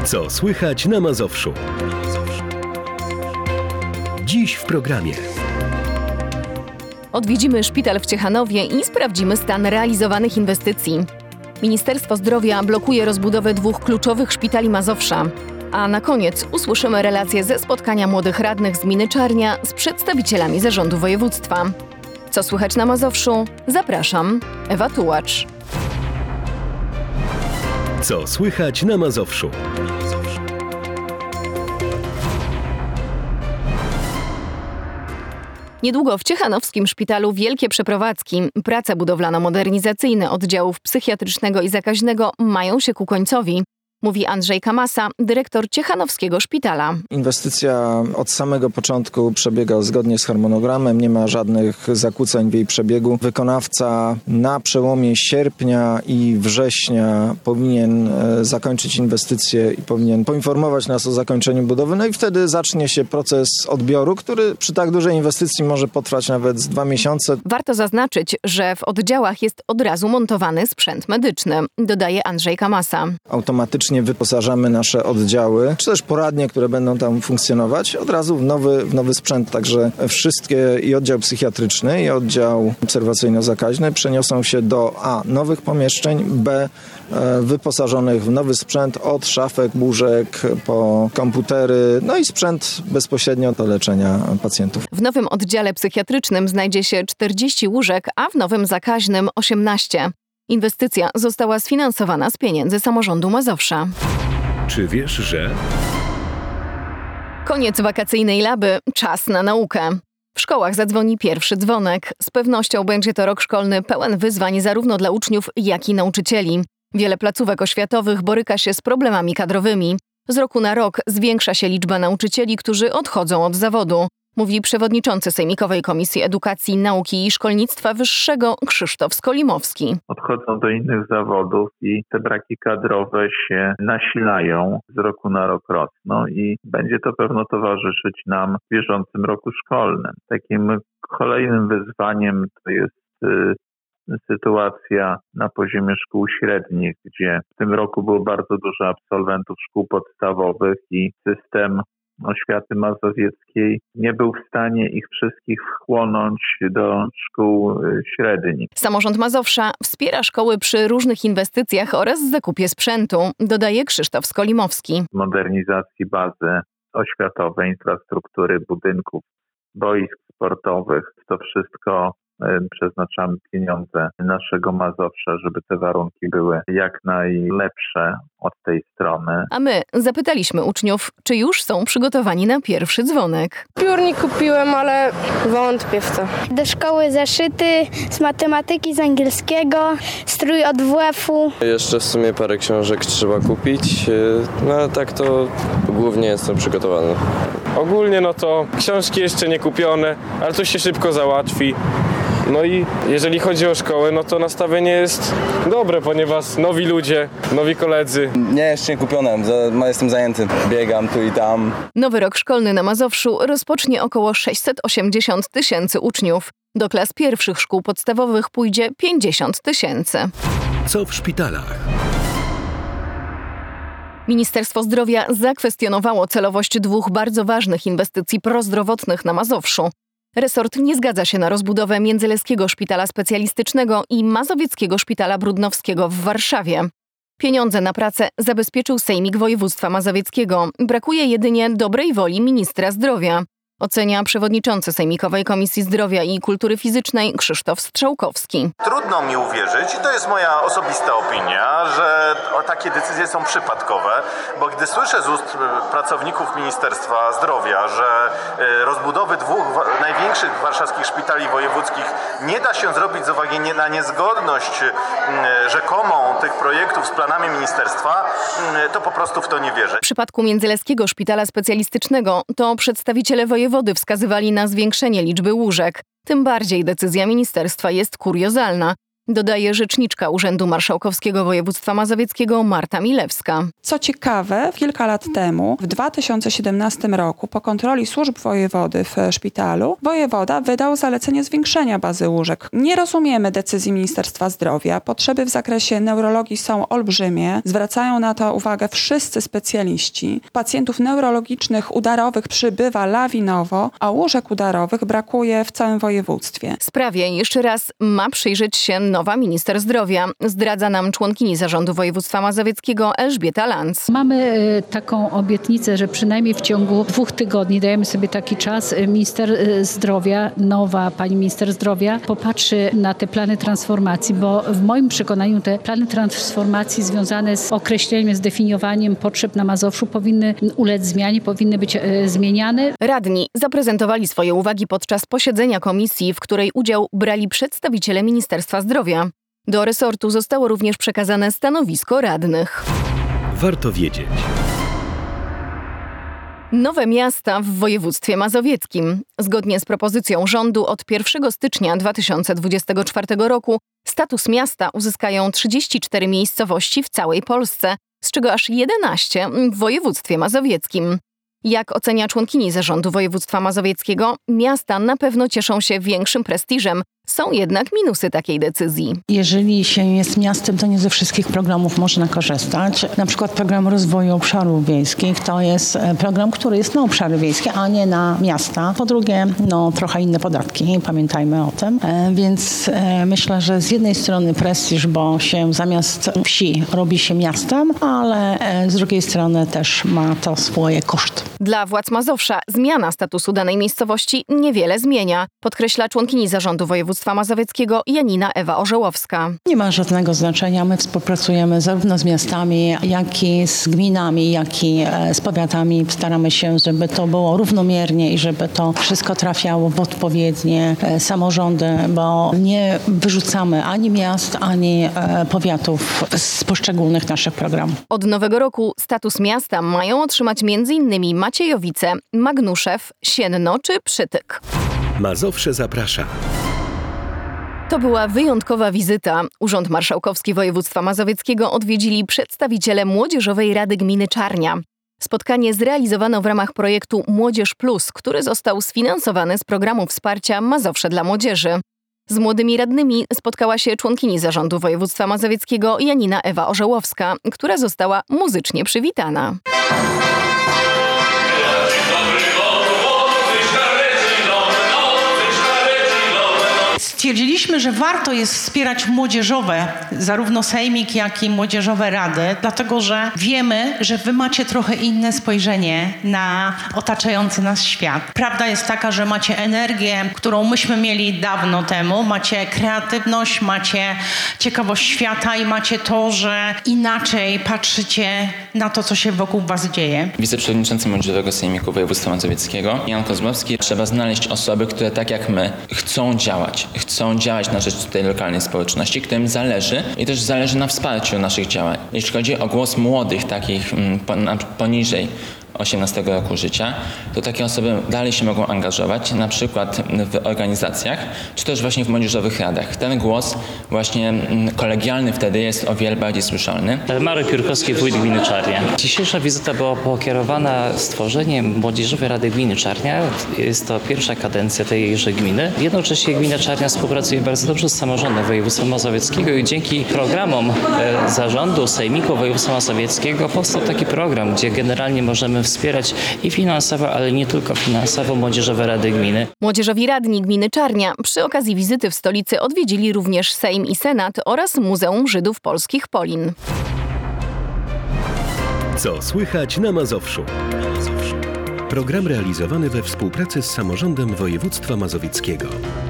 Co słychać na Mazowszu? Dziś w programie. Odwiedzimy szpital w Ciechanowie i sprawdzimy stan realizowanych inwestycji. Ministerstwo Zdrowia blokuje rozbudowę 2 kluczowych szpitali Mazowsza. A na koniec usłyszymy relacje ze spotkania młodych radnych z gminy Czarnia z przedstawicielami zarządu województwa. Co słychać na Mazowszu? Zapraszam, Ewa Tułacz. Co słychać na Mazowszu? Niedługo w Ciechanowskim Szpitalu wielkie przeprowadzki. Prace budowlano-modernizacyjne oddziałów psychiatrycznego i zakaźnego mają się ku końcowi, mówi Andrzej Kamasa, dyrektor Ciechanowskiego Szpitala. Inwestycja od samego początku przebiega zgodnie z harmonogramem, nie ma żadnych zakłóceń w jej przebiegu. Wykonawca na przełomie sierpnia i września powinien zakończyć inwestycję i powinien poinformować nas o zakończeniu budowy. No i wtedy zacznie się proces odbioru, który przy tak dużej inwestycji może potrwać nawet z 2 miesiące. Warto zaznaczyć, że w oddziałach jest od razu montowany sprzęt medyczny, dodaje Andrzej Kamasa. Automatycznie wyposażamy nasze oddziały, czy też poradnie, które będą tam funkcjonować, od razu w nowy sprzęt. Także wszystkie i oddział psychiatryczny, i oddział obserwacyjno-zakaźny przeniosą się do A. nowych pomieszczeń, B. wyposażonych w nowy sprzęt od szafek, łóżek po komputery, no i sprzęt bezpośrednio do leczenia pacjentów. W nowym oddziale psychiatrycznym znajdzie się 40 łóżek, a w nowym zakaźnym 18. Inwestycja została sfinansowana z pieniędzy samorządu Mazowsza. Czy wiesz, że... Koniec wakacyjnej laby, czas na naukę. W szkołach zadzwoni pierwszy dzwonek. Z pewnością będzie to rok szkolny pełen wyzwań zarówno dla uczniów, jak i nauczycieli. Wiele placówek oświatowych boryka się z problemami kadrowymi. Z roku na rok zwiększa się liczba nauczycieli, którzy odchodzą od zawodu, mówi przewodniczący Sejmikowej Komisji Edukacji, Nauki i Szkolnictwa Wyższego Krzysztof Skolimowski. Odchodzą do innych zawodów i te braki kadrowe się nasilają, z roku na rok rosną i będzie to pewno towarzyszyć nam w bieżącym roku szkolnym. Takim kolejnym wyzwaniem to jest sytuacja na poziomie szkół średnich, gdzie w tym roku było bardzo dużo absolwentów szkół podstawowych i system oświaty mazowieckiej nie był w stanie ich wszystkich wchłonąć do szkół średnich. Samorząd Mazowsza wspiera szkoły przy różnych inwestycjach oraz zakupie sprzętu, dodaje Krzysztof Skolimowski. Modernizacji bazy oświatowej, infrastruktury, budynków, boisk sportowych, to wszystko przeznaczamy pieniądze naszego Mazowsza, żeby te warunki były jak najlepsze od tej strony. A my zapytaliśmy uczniów, czy już są przygotowani na pierwszy dzwonek. Piórnik kupiłem, ale wątpię w to. Do szkoły zeszyty z matematyki, z angielskiego, strój od WF-u. Jeszcze w sumie parę książek trzeba kupić, no ale tak to głównie jestem przygotowany. Ogólnie no to książki jeszcze nie kupione, ale to się szybko załatwi. No i jeżeli chodzi o szkołę, no to nastawienie jest dobre, ponieważ nowi ludzie, nowi koledzy. Nie, jeszcze nie kupione, jestem zajęty, biegam tu i tam. Nowy rok szkolny na Mazowszu rozpocznie około 680 000 uczniów. Do klas pierwszych szkół podstawowych pójdzie 50 000. Co w szpitalach? Ministerstwo Zdrowia zakwestionowało celowość 2 bardzo ważnych inwestycji prozdrowotnych na Mazowszu. Resort nie zgadza się na rozbudowę Międzyleskiego Szpitala Specjalistycznego i Mazowieckiego Szpitala Brudnowskiego w Warszawie. Pieniądze na pracę zabezpieczył Sejmik Województwa Mazowieckiego. Brakuje jedynie dobrej woli ministra zdrowia, ocenia przewodniczący Sejmikowej Komisji Zdrowia i Kultury Fizycznej Krzysztof Strzałkowski. Trudno mi uwierzyć, i to jest moja osobista opinia, że takie decyzje są przypadkowe, bo gdy słyszę z ust pracowników Ministerstwa Zdrowia, że rozbudowy 2 największych warszawskich szpitali wojewódzkich nie da się zrobić z uwagi na niezgodność rzekomą tych projektów z planami ministerstwa, to po prostu w to nie wierzę. W przypadku Międzyleskiego Szpitala Specjalistycznego to przedstawiciele wojewody wskazywali na zwiększenie liczby łóżek. Tym bardziej decyzja ministerstwa jest kuriozalna. dodaje rzeczniczka Urzędu Marszałkowskiego Województwa Mazowieckiego Marta Milewska. Co ciekawe, kilka lat temu, w 2017 roku, po kontroli służb wojewody w szpitalu, wojewoda wydał zalecenie zwiększenia bazy łóżek. Nie rozumiemy decyzji Ministerstwa Zdrowia. Potrzeby w zakresie neurologii są olbrzymie. Zwracają na to uwagę wszyscy specjaliści. Pacjentów neurologicznych udarowych przybywa lawinowo, a łóżek udarowych brakuje w całym województwie. Sprawie jeszcze raz ma przyjrzeć się nowa minister zdrowia, zdradza nam członkini Zarządu Województwa Mazowieckiego Elżbieta Lanz. Mamy taką obietnicę, że przynajmniej w ciągu 2 tygodni dajemy sobie taki czas. Minister zdrowia, nowa pani minister zdrowia popatrzy na te plany transformacji, bo w moim przekonaniu te plany transformacji związane z określeniem, zdefiniowaniem potrzeb na Mazowszu powinny ulec zmianie, powinny być zmieniane. Radni zaprezentowali swoje uwagi podczas posiedzenia komisji, w której udział brali przedstawiciele Ministerstwa Zdrowia. Do resortu zostało również przekazane stanowisko radnych. Warto wiedzieć. Nowe miasta w województwie mazowieckim. Zgodnie z propozycją rządu od 1 stycznia 2024 roku status miasta uzyskają 34 miejscowości w całej Polsce, z czego aż 11 w województwie mazowieckim. Jak ocenia członkini Zarządu Województwa Mazowieckiego, miasta na pewno cieszą się większym prestiżem. Są jednak minusy takiej decyzji. Jeżeli się jest miastem, to nie ze wszystkich programów można korzystać. Na przykład program rozwoju obszarów wiejskich to jest program, który jest na obszary wiejskie, a nie na miasta. Po drugie, trochę inne podatki, pamiętajmy o tym. Więc myślę, że z jednej strony prestiż, bo się zamiast wsi robi się miastem, ale z drugiej strony też ma to swoje koszty. Dla władz Mazowsza zmiana statusu danej miejscowości niewiele zmienia, podkreśla członkini Zarządu Województwa Mazowieckiego Janina Ewa Orzełowska. Nie ma żadnego znaczenia. My współpracujemy zarówno z miastami, jak i z gminami, jak i z powiatami. Staramy się, żeby to było równomiernie i żeby to wszystko trafiało w odpowiednie samorządy, bo nie wyrzucamy ani miast, ani powiatów z poszczególnych naszych programów. Od nowego roku status miasta mają otrzymać m.in. Maciejowice, Magnuszew, Sienno czy Przytyk. Mazowsze zaprasza. To była wyjątkowa wizyta. Urząd Marszałkowski Województwa Mazowieckiego odwiedzili przedstawiciele Młodzieżowej Rady Gminy Czarnia. Spotkanie zrealizowano w ramach projektu Młodzież Plus, który został sfinansowany z programu wsparcia Mazowsze dla Młodzieży. Z młodymi radnymi spotkała się członkini Zarządu Województwa Mazowieckiego Janina Ewa Orzełowska, która została muzycznie przywitana. Stwierdziliśmy, że warto jest wspierać młodzieżowe, zarówno sejmik, jak i młodzieżowe rady, dlatego że wiemy, że wy macie trochę inne spojrzenie na otaczający nas świat. Prawda jest taka, że macie energię, którą myśmy mieli dawno temu, macie kreatywność, macie ciekawość świata i macie to, że inaczej patrzycie na to, co się wokół was dzieje. Wiceprzewodniczący Młodzieżowego Sejmiku Województwa Mazowieckiego, Jan Kozłowski. Trzeba znaleźć osoby, które tak jak my chcą działać na rzecz tej lokalnej społeczności, którym zależy i też zależy na wsparciu naszych działań. Jeśli chodzi o głos młodych, takich poniżej 18 roku życia, to takie osoby dalej się mogą angażować, na przykład w organizacjach, czy też właśnie w młodzieżowych radach. Ten głos właśnie kolegialny wtedy jest o wiele bardziej słyszalny. Marek Jurkowski, wójt gminy Czarnia. Dzisiejsza wizyta była pokierowana stworzeniem Młodzieżowej Rady Gminy Czarnia. Jest to pierwsza kadencja tejże gminy. Jednocześnie gmina Czarnia współpracuje bardzo dobrze z samorządem województwa mazowieckiego i dzięki programom zarządu Sejmiku Województwa Mazowieckiego powstał taki program, gdzie generalnie możemy wspierać i finansowo, ale nie tylko finansowo Młodzieżowe Rady Gminy. Młodzieżowi radni gminy Czarnia przy okazji wizyty w stolicy odwiedzili również Sejm i Senat oraz Muzeum Żydów Polskich Polin. Co słychać na Mazowszu? Program realizowany we współpracy z Samorządem Województwa Mazowieckiego.